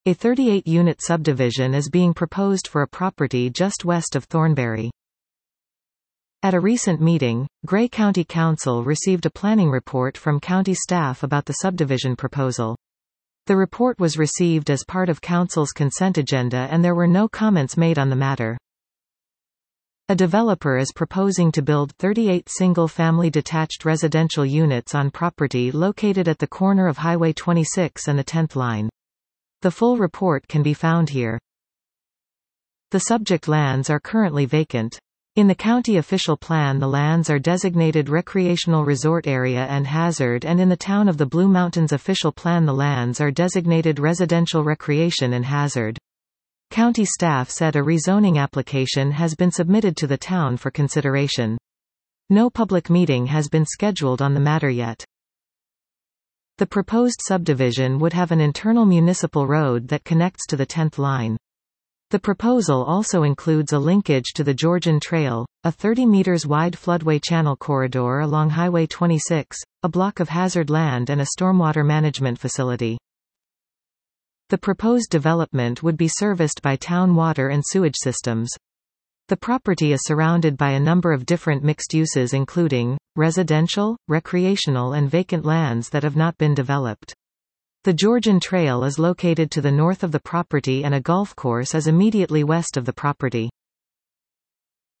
A 38-unit subdivision is being proposed for a property just west of Thornbury. At a recent meeting, Grey County Council received a planning report from county staff about the subdivision proposal. The report was received as part of Council's consent agenda and there were no comments made on the matter. A developer is proposing to build 38 single-family detached residential units on property located at the corner of Highway 26 and the 10th line. The full report can be found here. The subject lands are currently vacant. In the county official plan the lands are designated recreational resort area and hazard, and in the town of the Blue Mountains official plan the lands are designated residential recreation and hazard. County staff said a rezoning application has been submitted to the town for consideration. No public meeting has been scheduled on the matter yet. The proposed subdivision would have an internal municipal road that connects to the 10th line. The proposal also includes a linkage to the Georgian Trail, a 30 meters wide floodway channel corridor along Highway 26, a block of hazard land and a stormwater management facility. The proposed development would be serviced by town water and sewage systems. The property is surrounded by a number of different mixed uses including residential, recreational and vacant lands that have not been developed. The Georgian Trail is located to the north of the property and a golf course is immediately west of the property.